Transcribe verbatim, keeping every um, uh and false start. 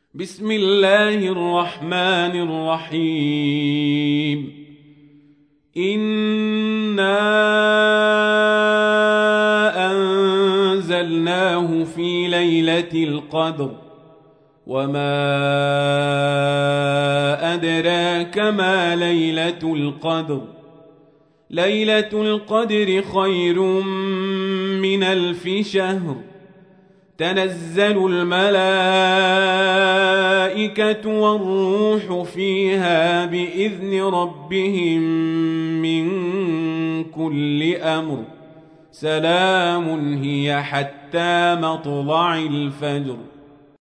بسم الله الرحمن الرحيم. إنا أنزلناه في ليلة القدر وما أدراك ما ليلة القدر ليلة القدر خير من ألف شهر. تنزل الملائكة والروح فيها بإذن ربهم من كل أمر. سلام هي حتى مطلع الفجر.